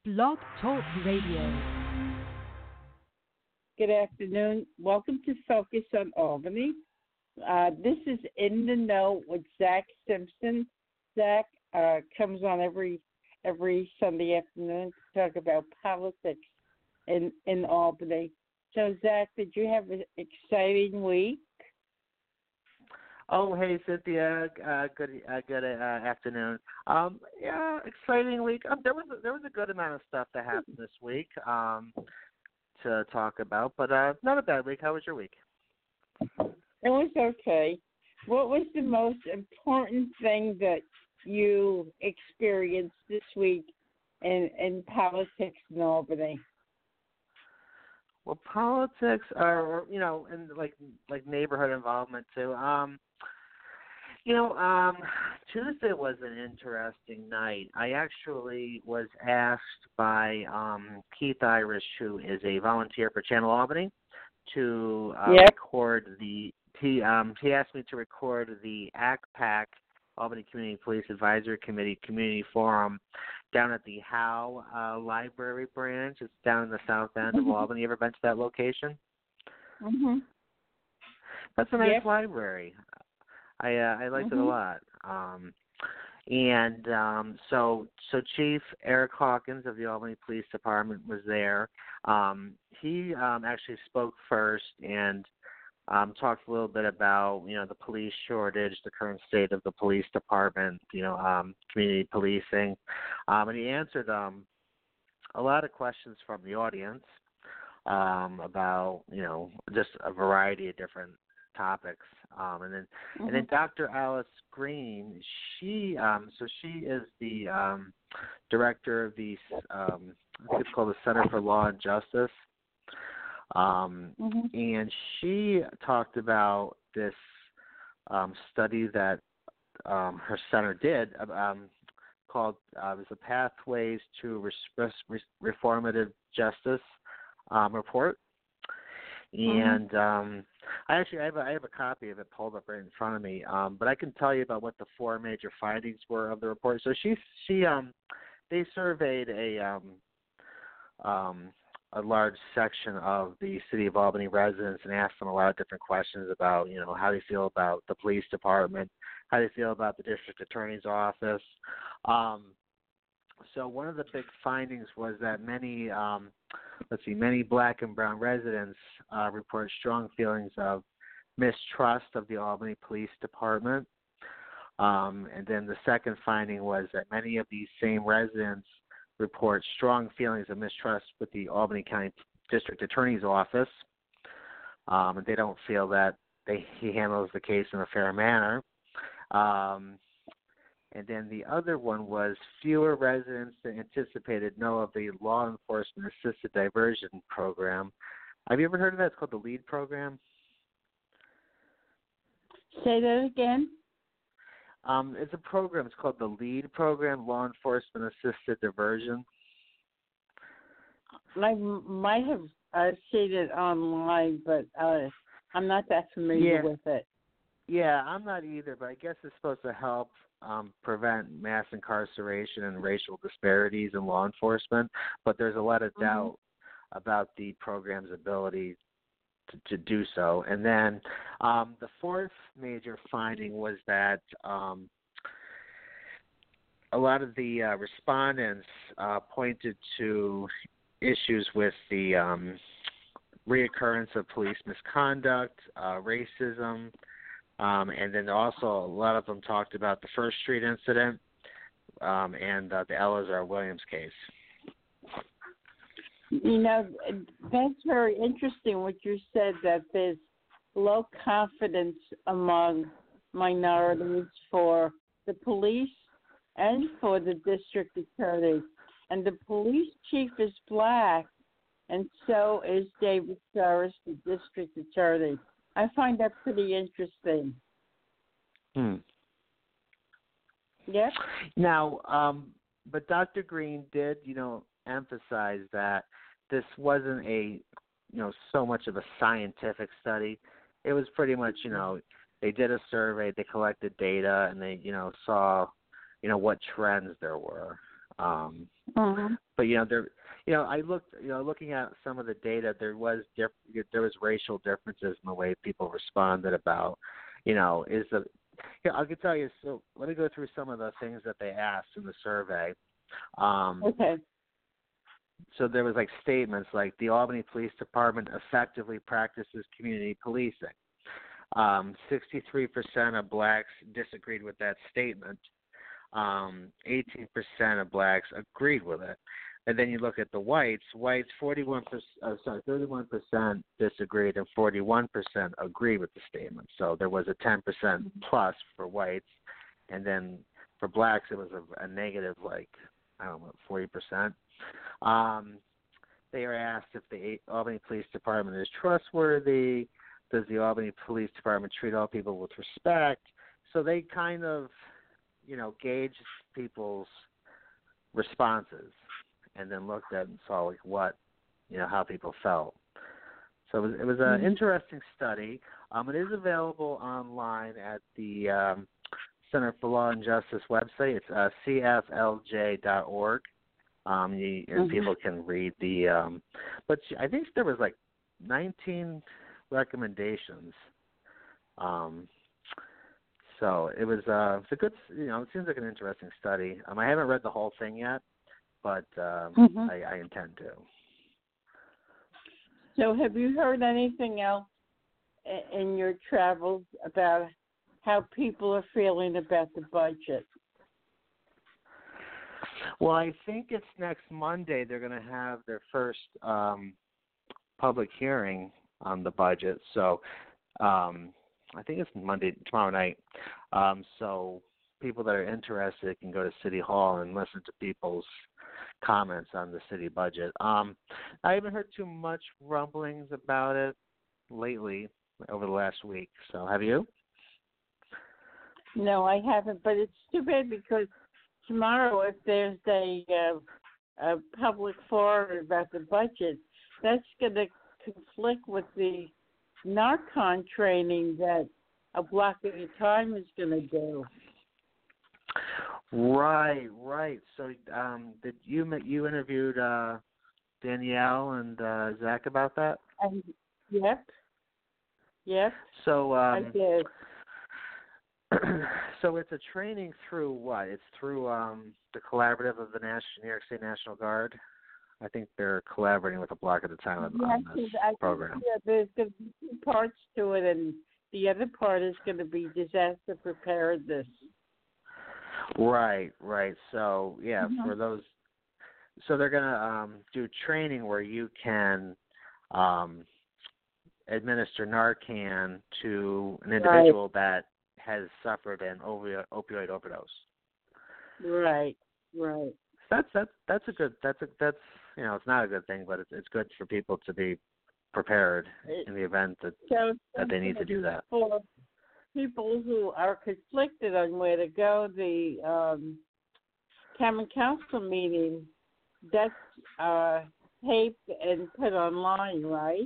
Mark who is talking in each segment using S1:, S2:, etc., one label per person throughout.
S1: Blog Talk Radio.
S2: Good afternoon. Welcome to Focus on Albany. This is In the Know with Zach Simpson. Zach comes on every Sunday afternoon to talk about politics in Albany. So, Zach, did you have an exciting week?
S3: Oh, hey, Cynthia. Good afternoon. Yeah, exciting week. There was a good amount of stuff that happened this week to talk about, but not a bad week. How was your week?
S2: It was okay. What was the most important thing that you experienced this week in politics in Albany?
S3: Well, politics are, and like neighborhood involvement too. Tuesday was an interesting night. I actually was asked by Keith Irish, who is a volunteer for Channel Albany, to record the. He asked me to record the ACPAC, Albany Community Police Advisory Committee Community Forum, down at the Howe Library branch. It's down in the south end of Albany. You ever been to that location?
S2: Mm-hmm.
S3: That's a nice library. I liked it a lot. So Chief Eric Hawkins of the Albany Police Department was there. He actually spoke first and talked a little bit about, the police shortage, the current state of the police department, community policing. And he answered a lot of questions from the audience about, just a variety of different topics. And then Dr. Alice Green, she is the director of the I think it's called the Center for Law and Justice. And she talked about this study that her center did called it was the Pathways to Reformative Justice report. And I have a copy of it pulled up right in front of me. But I can tell you about what the four major findings were of the report. So they surveyed a large section of the City of Albany residents and asked them a lot of different questions about, how they feel about the police department, how they feel about the district attorney's office. So one of the big findings was that many Black and brown residents report strong feelings of mistrust of the Albany Police Department. And then the second finding was that many of these same residents report strong feelings of mistrust with the Albany County District Attorney's Office. And they don't feel that he handles the case in a fair manner. And then the other one was fewer residents than anticipated know of the Law Enforcement Assisted Diversion Program. Have you ever heard of that? It's called the LEAD program.
S2: Say that again.
S3: It's a program. It's called the LEAD program, Law Enforcement Assisted Diversion.
S2: I might have seen it online, but I'm not that familiar with it.
S3: Yeah, I'm not either, but I guess it's supposed to help prevent mass incarceration and racial disparities in law enforcement. But there's a lot of doubt about the program's ability to do so. And then the fourth major finding was that a lot of the respondents pointed to issues with the reoccurrence of police misconduct, racism, and then also a lot of them talked about the First Street incident and the Eleazar Williams case.
S2: That's very interesting what you said, that there's low confidence among minorities for the police and for the district attorney. And the police chief is Black, and so is David Saris, the district attorney. I find that pretty interesting. Yep.
S3: Now, but Dr. Green did, emphasize that this wasn't so much of a scientific study. It was pretty much, they did a survey, they collected data, and they, saw, what trends there were.
S2: Uh-huh.
S3: There, I looked, looking at some of the data, there was racial differences in the way people responded about, is the I can tell you. So let me go through some of the things that they asked in the survey.
S2: Okay.
S3: So there was like statements like the Albany Police Department effectively practices community policing. 63% of blacks disagreed with that statement. 18% of blacks agreed with it. And then you look at the whites. Whites, 31% disagreed and 41% agreed with the statement. So there was a 10% plus for whites, and then for blacks it was a negative, 40%. They are asked if the Albany Police Department is trustworthy. Does the Albany Police Department treat all people with respect? So they kind of, gauged people's responses, and then looked at and saw how people felt. So it was an interesting study. It is available online at the Center for Law and Justice website. It's cflj.org. And people can read the. But I think there was 19 recommendations. So it was it's a good. It seems like an interesting study. I haven't read the whole thing yet, but I intend to.
S2: So have you heard anything else in your travels about how people are feeling about the budget?
S3: Well, I think it's next Monday they're going to have their first public hearing on the budget. So I think it's tomorrow night. So people that are interested can go to City Hall and listen to people's comments on the city budget. I haven't heard too much rumblings about it lately over the last week. So have you?
S2: No, I haven't, but it's too bad because tomorrow, if there's a public forum about the budget, that's going to conflict with the Narcon training that A Block at a Time is going to do.
S3: Right. So did you interviewed Danielle and Zach about that? Yep. So
S2: I did.
S3: So it's a training through what? It's through the collaborative of the New York State National Guard. I think they're collaborating with A Block at a Time on this program.
S2: There's going to be two parts to it, and the other part is going to be disaster preparedness.
S3: Right. So, for those, so they're going to do training where you can administer Narcan to an individual that has suffered an opioid overdose.
S2: Right.
S3: That's it's not a good thing, but it's good for people to be prepared in the event that they need to do that.
S2: For people who are conflicted on where to go, the Common Council meeting, that's taped and put online, right?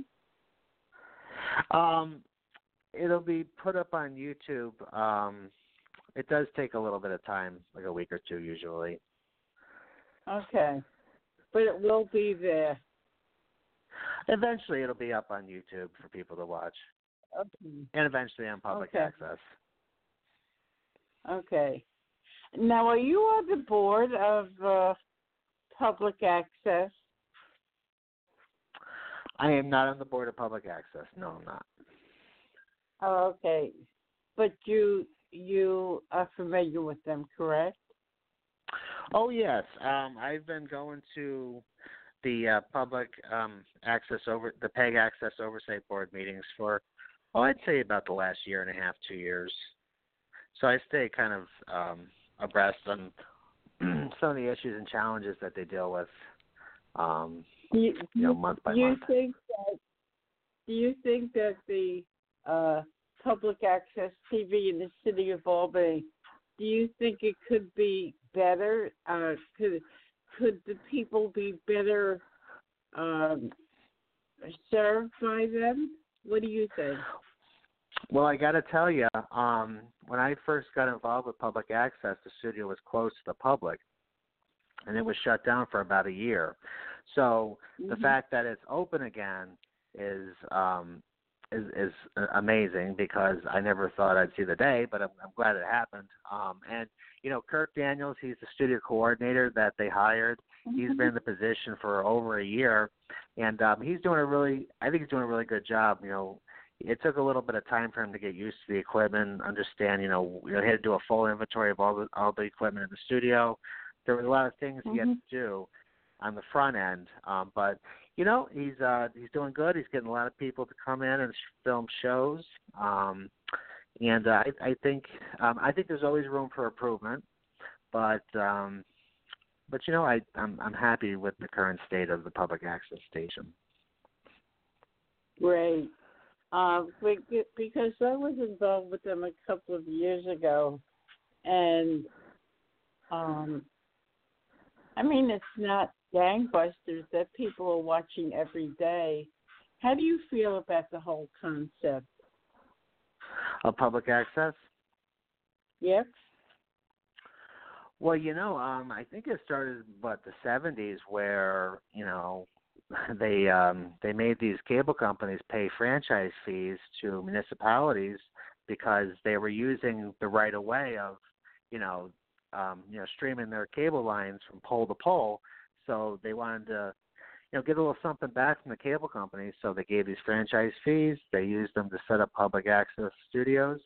S3: It'll be put up on YouTube. It does take a little bit of time, like a week or two usually.
S2: Okay. But it will be there.
S3: Eventually it'll be up on YouTube for people to watch.
S2: Okay.
S3: And eventually on public access.
S2: Okay. Now, are you on the board of public access?
S3: I am not on the board of public access. No, I'm not.
S2: Oh, okay. But you are familiar with them, correct?
S3: Oh, yes. I've been going to the public access the PEG Access Oversight Board meetings for, I'd say about the last year and a half, 2 years. So I stay kind of abreast on some of the issues and challenges that they deal with, month by month.
S2: Do you think that the public access TV in the city of Albany, do you think it could be better? Could the people be better served by them? What do you think?
S3: Well, I got to tell you, when I first got involved with public access, the studio was closed to the public. and it was shut down for about a year. So the fact that it's open again is amazing, because I never thought I'd see the day, but I'm glad it happened. And Kirk Daniels, he's the studio coordinator that they hired. He's been in the position for over a year, and he's doing I think he's doing a really good job. It took a little bit of time for him to get used to the equipment, understand. He had to do a full inventory of all the equipment in the studio. There was a lot of things he had to do on the front end, but he's doing good. He's getting a lot of people to come in and film shows, and I think there's always room for improvement, but I'm happy with the current state of the public access station.
S2: Great. Because I was involved with them a couple of years ago, and it's not gangbusters that people are watching every day. How do you feel about the whole concept
S3: of public access?
S2: Yep.
S3: Well, I think it started the 70s, where they made these cable companies pay franchise fees to municipalities because they were using the right of way of streaming their cable lines from pole to pole. So they wanted to get a little something back from the cable companies. So they gave these franchise fees. They used them to set up public access studios.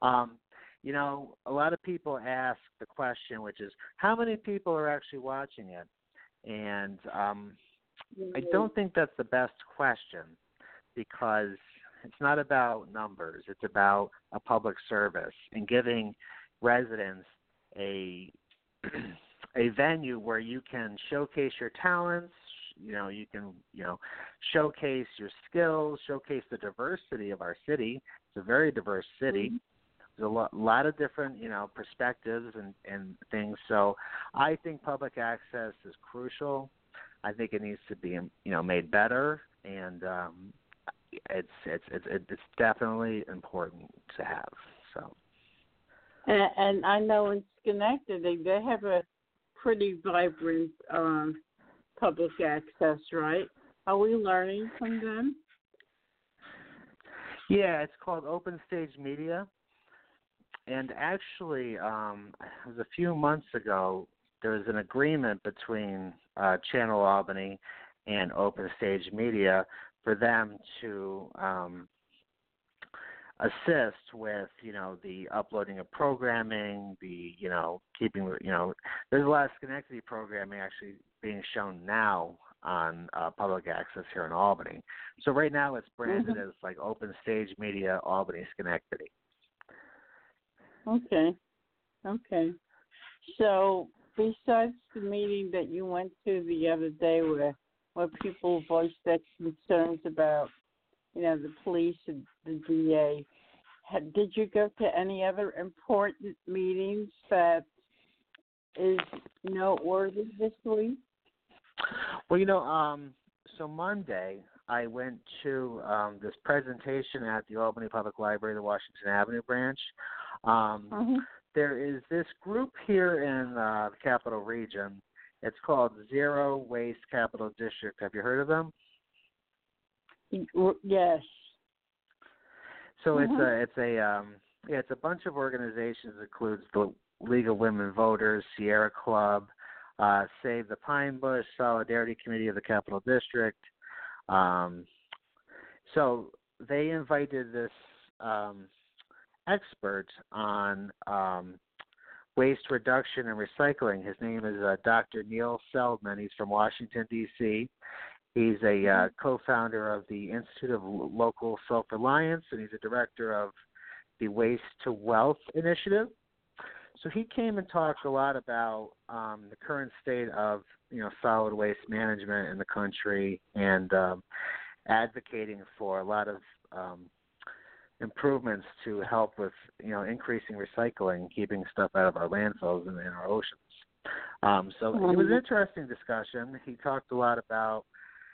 S3: A lot of people ask the question, which is, how many people are actually watching it? And I don't think that's the best question, because it's not about numbers. It's about a public service and giving residents a venue where you can showcase your talents. You can showcase your skills, showcase the diversity of our city. It's a very diverse city. There's a lot of different perspectives and things. So I think public access is crucial. I think it needs to be made better, and it's definitely important to have. So.
S2: And I know in Schenectady they have a pretty vibrant public access, right? Are we learning from them?
S3: Yeah, it's called Open Stage Media. And actually, it was a few months ago, there was an agreement between Channel Albany and Open Stage Media for them to assist with, the uploading of programming, the, keeping, there's a lot of Schenectady programming actually being shown now on public access here in Albany. So right now it's branded as like Open Stage Media Albany Schenectady.
S2: Okay. So besides the meeting that you went to the other day where people voiced their concerns about, the police and the DA, did you go to any other important meetings that is noteworthy this week?
S3: Well, so Monday I went to this presentation at the Albany Public Library, the Washington Avenue branch. There is this group here in the Capital Region. It's called Zero Waste Capital District. Have you heard of them?
S2: Yes.
S3: So it's a bunch of organizations. It includes the League of Women Voters, Sierra Club, Save the Pine Bush, Solidarity Committee of the Capital District. So they invited this expert on waste reduction and recycling. His name is Dr. Neil Seldman. He's from Washington, D.C. He's a co-founder of the Institute of Local Self-Reliance, and he's a director of the Waste to Wealth Initiative. So he came and talked a lot about the current state of solid waste management in the country, and advocating for a lot of improvements to help with increasing recycling, keeping stuff out of our landfills and in our oceans. So it was an interesting discussion. He talked a lot about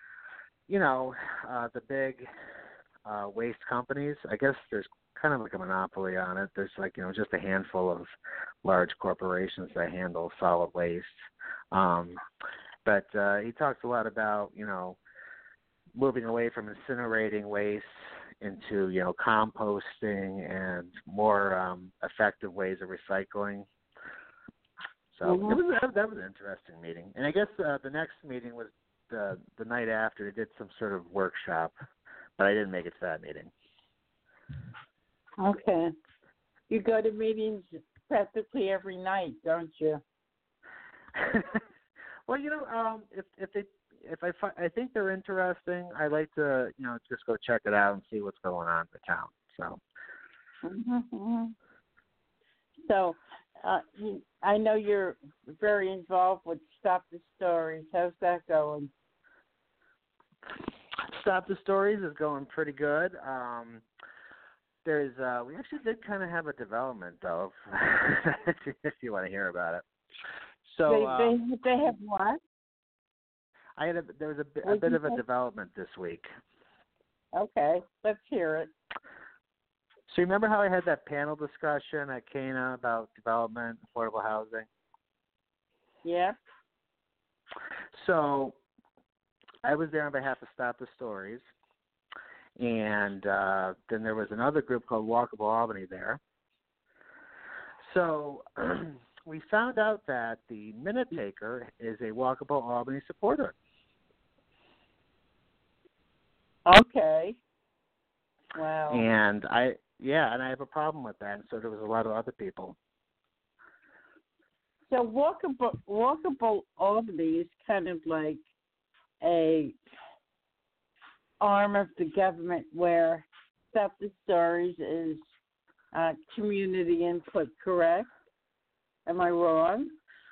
S3: the big waste companies. I guess there's kind of like a monopoly on it. There's just a handful of large corporations that handle solid waste. But he talks a lot about, moving away from incinerating waste into, composting and more effective ways of recycling. So that was an interesting meeting. And I guess the next meeting was the night after. They did some sort of workshop, but I didn't make it to that meeting.
S2: Okay. You go to meetings practically every night, don't you?
S3: Well, I think they're interesting, I like to, just go check it out and see what's going on in the town. So.
S2: Mm-hmm. So, I know you're very involved with Stop the Stories. How's that going?
S3: Stop the Stories is going pretty good. We actually did kind of have a development, though, if you want to hear about it. So
S2: they have what?
S3: There was a bit of a development this week.
S2: Okay, let's hear it.
S3: So remember how I had that panel discussion at Cana about development, affordable housing?
S2: Yeah.
S3: So I was there on behalf of Stop the Stories, and then there was another group called Walkable Albany there. So we found out that the Minute Taker is a Walkable Albany supporter.
S2: Okay. Wow.
S3: And I have a problem with that, and so there was a lot of other people.
S2: So Walkable Albany is kind of like a arm of the government where Stop the Stories is community input, correct? Am I wrong?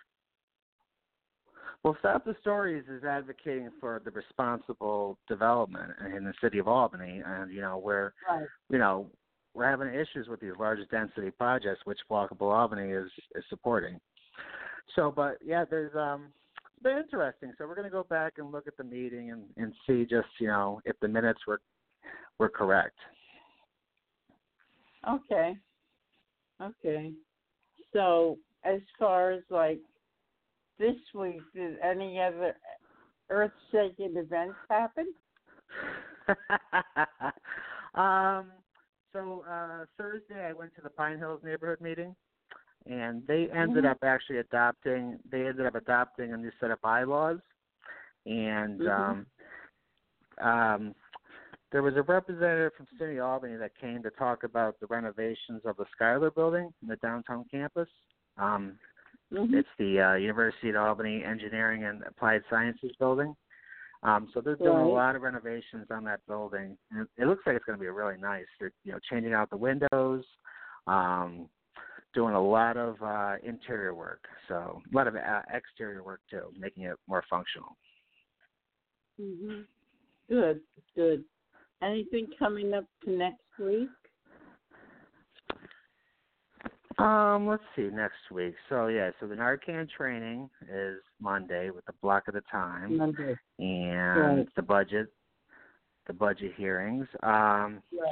S3: Well, Stop the Stories is advocating for the responsible development in the city of Albany, and we're having issues with these large density projects, which Walkable Albany is supporting. So, but yeah, there's it's been interesting. So we're going to go back and look at the meeting and see just if the minutes were correct.
S2: Okay. So as far as like this week, did any other earth-shaking events happen?
S3: So Thursday I went to the Pine Hills neighborhood meeting, and they ended up actually adopting a new set of bylaws, and there was a representative from City of Albany that came to talk about the renovations of the Schuyler building in the downtown campus. It's the University of Albany Engineering and Applied Sciences building. So they're doing a lot of renovations on that building. And it looks like it's going to be really nice. They're changing out the windows, doing a lot of interior work, so a lot of exterior work too, making it more functional.
S2: Good. Anything coming up to next week?
S3: Let's see, next week. So the Narcan training is Monday with the block of the time.
S2: Monday.
S3: And the budget hearings. A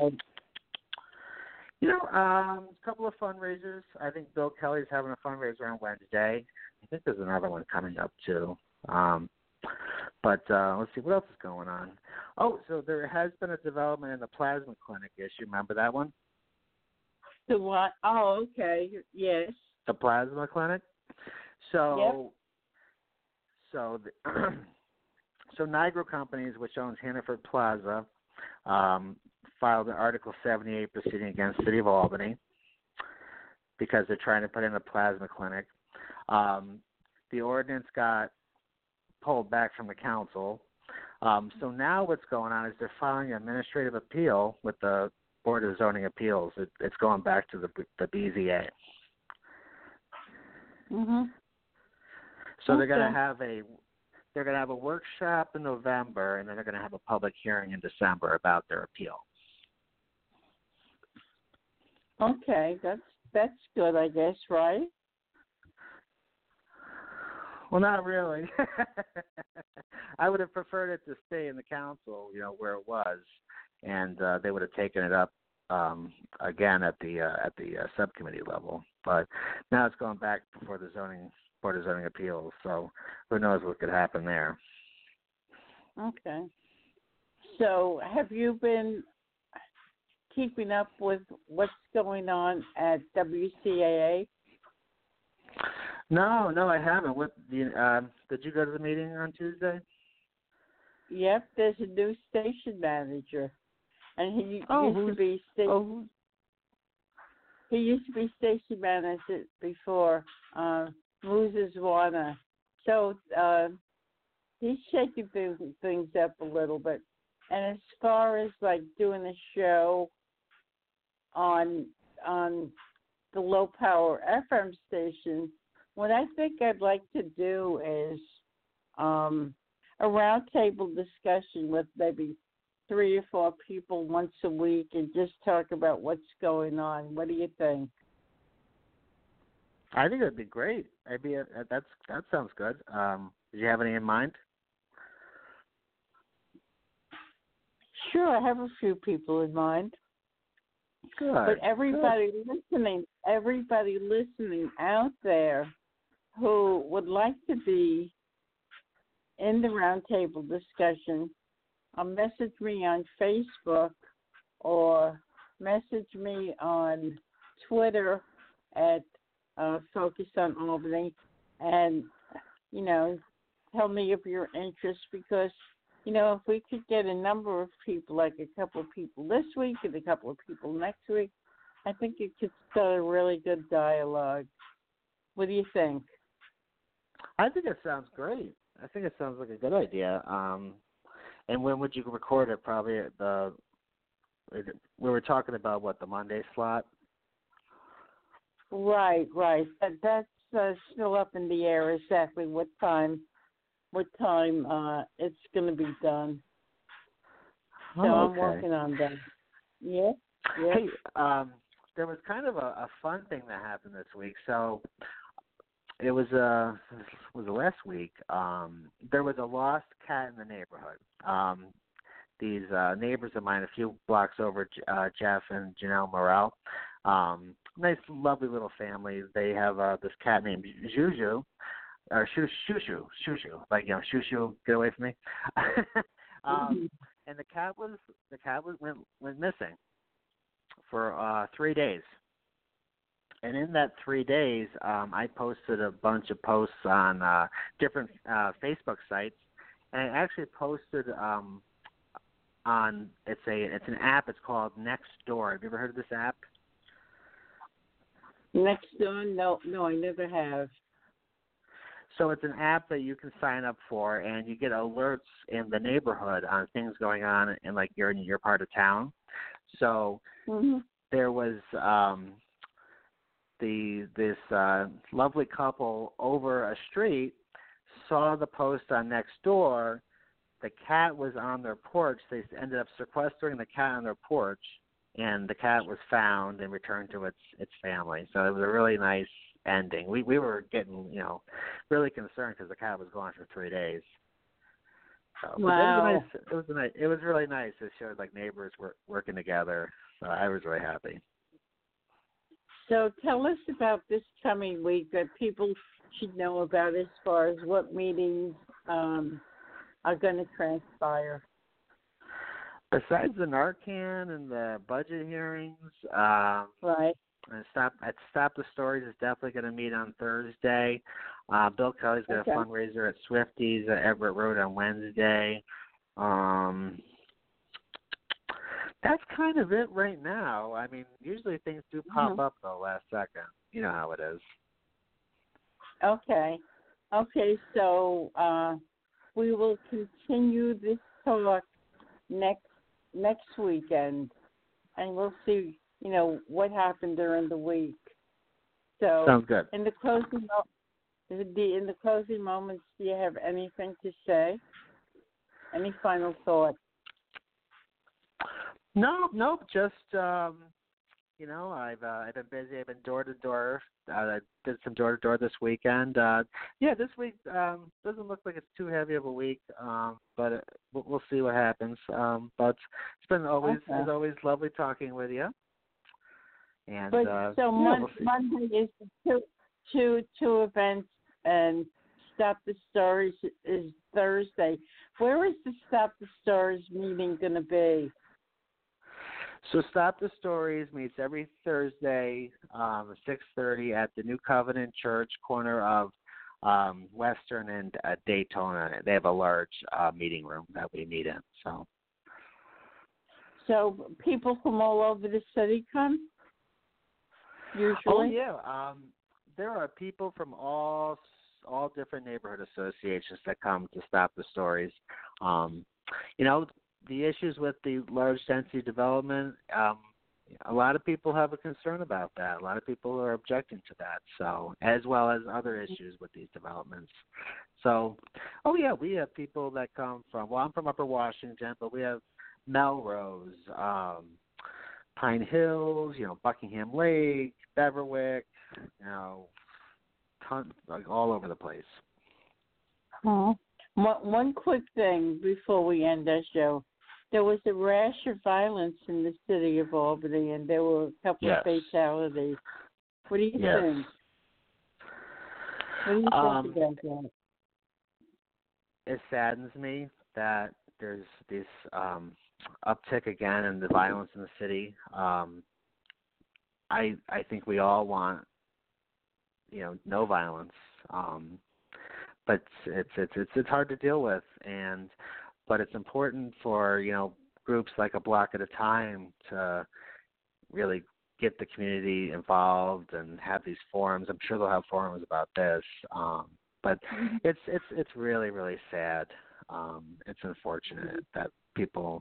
S3: couple of fundraisers. I think Bill Kelly's having a fundraiser on Wednesday. I think there's another one coming up too. But let's see, what else is going on? Oh, so there has been a development in the plasma clinic issue. Remember that one?
S2: The what? Oh, okay. Yes.
S3: The plasma clinic. So Nigro Companies, which owns Hannaford Plaza, filed an Article 78 proceeding against the City of Albany because they're trying to put in a plasma clinic. The ordinance got pulled back from the council. So now what's going on is they're filing an administrative appeal with the Board of Zoning Appeals. It's going back to the BZA. So they're going to have a workshop in November, and then they're going to have a public hearing in December about their appeal.
S2: Okay, that's good, I guess, right?
S3: Well, not really. I would have preferred it to stay in the council, where it was, and they would have taken it up again at the subcommittee level. But now it's going back before the zoning Board of Zoning Appeals. So who knows what could happen there.
S2: Okay. So have you been keeping up with what's going on at WCAA?
S3: No, I haven't. Did you go to the meeting on Tuesday?
S2: Yep, there's a new station manager, and he used to be station. He used to be station manager before Moses Warner. So he's shaking things up a little bit. And as far as like doing a show on the low power FM station, what I think I'd like to do is a roundtable discussion with maybe 3 or 4 people once a week and just talk about what's going on. What do you think?
S3: I think that'd be great. That sounds good. Did you have any in mind?
S2: Sure, I have a few people in mind.
S3: Good.
S2: But everybody listening out there who would like to be in the roundtable discussion, message me on Facebook or message me on Twitter at Focus on Albany, and tell me of your interest, because if we could get a number of people, like a couple of people this week and a couple of people next week, I think it could start a really good dialogue. What do you think?
S3: I think it sounds great. I think it sounds like a good idea. And when would you record it? Probably we were talking about the Monday slot. Right.
S2: That's still up in the air exactly what time it's going to be done. So I'm working on that. Yeah.
S3: Hey, there was kind of a fun thing that happened this week. So it was last week. There was a lost cat in the neighborhood. These neighbors of mine, a few blocks over, Jeff and Janelle Morrell, nice, lovely little family. They have this cat named Juju, or Shushu, like Shushu, get away from me. And the cat went missing for 3 days. And in that 3 days, I posted a bunch of posts on different Facebook sites, and I actually posted on it's an app. It's called Nextdoor. Have you ever heard of this app?
S2: Nextdoor? No, I never have.
S3: So it's an app that you can sign up for, and you get alerts in the neighborhood on things going on in your part of town. So there was this lovely couple over a street saw the post on Nextdoor. The cat was on their porch. They ended up sequestering the cat on their porch, and the cat was found and returned to its family. So it was a really nice ending. We were getting really concerned because the cat was gone for 3 days. So,
S2: wow.
S3: It was really nice. It showed neighbors were working together. So I was really happy.
S2: So tell us about this coming week that people should know about as far as what meetings are going to transpire.
S3: Besides the Narcan and the budget hearings,
S2: right.
S3: Stop the Stories is definitely going to meet on Thursday. Bill Kelly's got a fundraiser at Swifties at Everett Road on Wednesday. That's kind of it right now. I mean, usually things do pop up, though, last second. You know how it is.
S2: Okay, so we will continue this talk next weekend, and we'll see, what happened during the week. So
S3: sounds good.
S2: In the closing moments, do you have anything to say? Any final thoughts?
S3: No, just I've been busy. I've been door to door. I did some door to door this weekend. This week doesn't look like it's too heavy of a week, but we'll see what happens. But it's been always lovely talking with you. And
S2: Monday is two events and Stop the Stories is Thursday. Where is the Stop the Stories meeting going to be?
S3: So Stop the Stories meets every Thursday at 6:30 at the New Covenant Church, corner of Western and Daytona. They have a large meeting room that we meet in.
S2: So people from all over the city come? Usually?
S3: Oh yeah, there are people from all different neighborhood associations that come to Stop the Stories. The issues with the large density development, a lot of people have a concern about that. A lot of people are objecting to that, so as well as other issues with these developments. So, we have people that come from, I'm from Upper Washington, but we have Melrose, Pine Hills, Buckingham Lake, Beverwick, all over the place.
S2: Oh. One quick thing before we end our show. There was a rash of violence in the city of Albany, and there were a couple of fatalities. What do you think? What do you think about that?
S3: It saddens me that there's this uptick again in the violence in the city. I think we all want, no violence, but it's hard to deal with, but it's important for groups like A Block at a Time to really get the community involved and have these forums. I'm sure they'll have forums about this, but it's really, really sad. It's unfortunate that people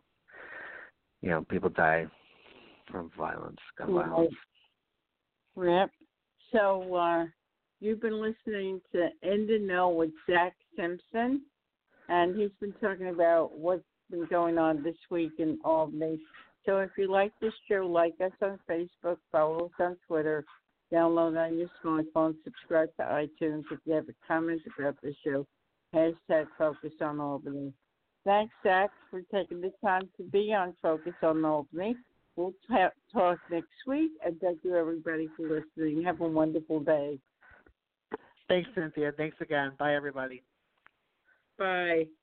S3: die from violence, gun violence.
S2: Yep. So you've been listening to In the Know with Zach Simpson, and he's been talking about what's been going on this week in Albany. So if you like this show, like us on Facebook, follow us on Twitter, download on your smartphone, subscribe to iTunes. If you have a comment about the show, hashtag Focus on Albany. Thanks, Zach, for taking the time to be on Focus on Albany. We'll talk next week, and thank you, everybody, for listening. Have a wonderful day.
S3: Thanks, Cynthia. Thanks again. Bye, everybody.
S2: Bye.